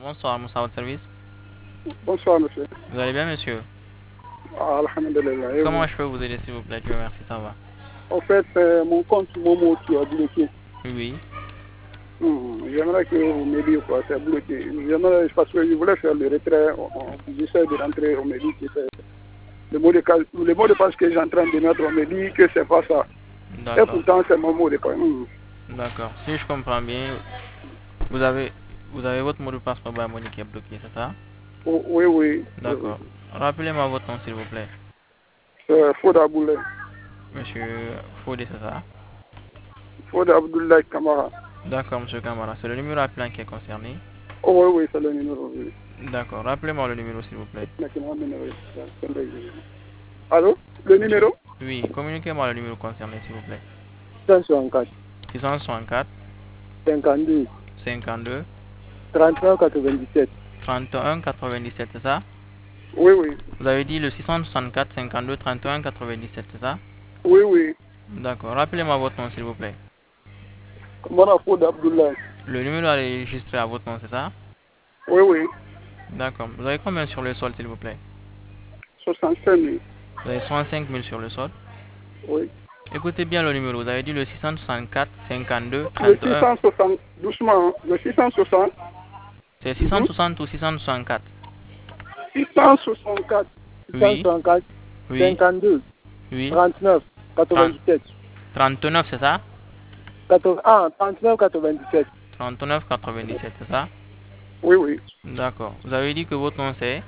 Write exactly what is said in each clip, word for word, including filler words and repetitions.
Bonsoir, Moussa, votre service. Bonsoir, monsieur. Vous allez bien, monsieur? Ah, alhamdulillah. Et Comment vous? je peux vous aider, s'il vous plaît? Dieu merci, ça va. En fait, c'est mon compte Momo qui a bloqué. Oui. Hum, J'aimerais que vous m'aidiez, quoi. C'est bloqué. J'aimerais, parce que je voulais faire le retrait. J'essaie de rentrer, on me dit que c'est le mot de, cal- le mot de passe que j'ai en train de mettre, on me dit que c'est pas ça. Et D'accord. pourtant, c'est mon mot de passe. Hum. D'accord. Si je comprends bien, vous avez, vous avez votre mot de passe mobile money qui est bloqué, c'est ça? Oh, oui, oui. oui, oui. D'accord. Rappelez-moi votre nom, s'il vous plaît. C'est Fouda Boulay. Monsieur Fodé, c'est ça? Fouda Abdoulaye Kamara. D'accord, monsieur Camara. C'est le numéro appelant qui est concerné. Oh, oui, oui, c'est le numéro. Oui. D'accord. Rappelez-moi le numéro, s'il vous plaît. Maintenant, le numéro, c'est le numéro. Allô? Le numéro? Oui, communiquez-moi le numéro concerné, s'il vous plaît. cent soixante-quatre, six cent soixante-quatre, cinquante-deux, cinquante-deux, trente-trois, quatre-vingt-dix-sept. trente et un, quatre-vingt-dix-sept, c'est ça? Oui, oui. Vous avez dit le six cent soixante-quatre, cinquante-deux, trente et un, quatre-vingt-dix-sept, c'est ça? Oui, oui. D'accord. Rappelez-moi votre nom, s'il vous plaît. Comment Fouda Abdoulaye? Le numéro est enregistré à votre nom, c'est ça? Oui, oui. D'accord. Vous avez combien sur le sol, s'il vous plaît? soixante-cinq mille. Vous avez soixante-cinq mille sur le sol. Oui. Écoutez bien le numéro. Vous avez dit le six cent soixante-quatre, cinquante-deux, Le trente et un. six cent soixante, doucement, hein. Le six cent soixante. C'est Mhm. six cent soixante ou six cent soixante-quatre? six cent soixante-quatre, Oui, six cent soixante-quatre, oui, cinquante-deux, oui. trente-neuf, trente, quatre-vingt-dix-sept. trente-neuf, c'est ça? quatorze, ah, trente-neuf, quatre-vingt-dix-sept. trente-neuf, quatre-vingt-dix-sept, c'est ça? Oui, oui. D'accord. Vous avez dit que votre nom c'est?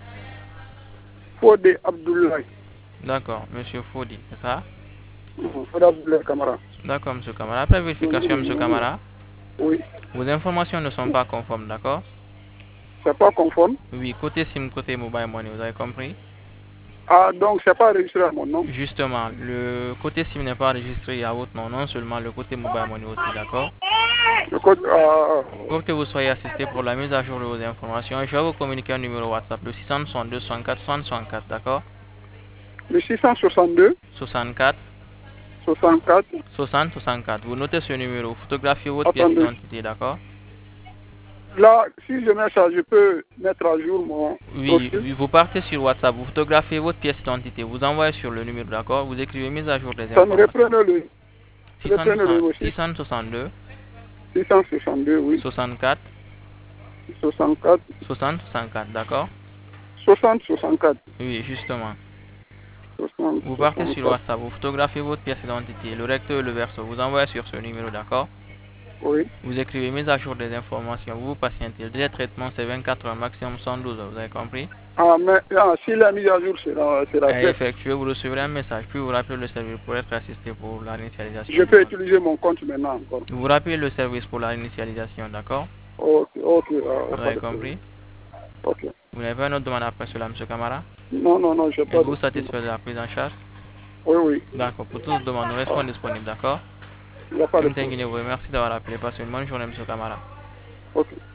Fodé Abdoulaye. D'accord, monsieur Fodi, c'est ça? Mhm. Fouda Abdoulaye Kamara. D'accord, monsieur Camara. Après vérification, monsieur Camara, Oui. vos informations ne sont pas conformes, d'accord? C'est pas conforme. Oui, côté SIM, côté mobile money, vous avez compris? Ah, donc c'est pas enregistré à mon nom. Justement, le côté SIM n'est pas enregistré à votre nom, non seulement le côté mobile money aussi, d'accord? Le code, ah, Pour que vous soyez assisté pour la mise à jour de vos informations, je vais vous communiquer un numéro WhatsApp, le six cent soixante-deux, soixante-quatre, soixante, soixante-quatre, d'accord? le six cent soixante-deux, soixante-quatre, soixante-quatre. soixante, soixante-quatre. Vous notez ce numéro, photographiez votre pièce Attendez. d'identité, d'accord? Là, si je mets ça, je peux mettre à jour mon Oui, profil. oui, vous partez sur WhatsApp, vous photographiez votre pièce d'identité, vous envoyez sur le numéro, d'accord? Vous écrivez mise à jour des Ça me informations. reprenne le, reprenne le aussi. six cent soixante-deux, six cent soixante-deux, oui. soixante-quatre, soixante-quatre, soixante, soixante-quatre, d'accord? soixante, soixante-quatre. Oui, justement. soixante, Vous partez sur soixante-quatre. WhatsApp, vous photographiez votre pièce d'identité, le recteur et le verso, vous envoyez sur ce numéro, d'accord? Oui. Vous écrivez mise à jour des informations, vous vous patientez. Le délai de traitement c'est vingt-quatre heures, maximum cent douze heures, vous avez compris? Ah, mais ah, si la mise à jour sera, sera Et faite, effectué, vous recevrez un message, puis vous rappelez le service pour être assisté pour la réinitialisation je du peux compte. utiliser mon compte maintenant encore. Vous rappelez le service pour la réinitialisation, d'accord? Ok, ok, ah, Vous pas avez de problème. compris? Ok. Vous n'avez pas une autre demande après cela, monsieur Camara? Non, non, non, je n'ai pas de Êtes-vous souci. satisfait de la prise en charge? Oui, oui. D'accord, pour toutes demandes, nous restons Ah, disponibles, d'accord? il n'y a pas de M. problème. Tenguine vous remercie d'avoir appelé. Passez une bonne journée, monsieur Camara. Ok.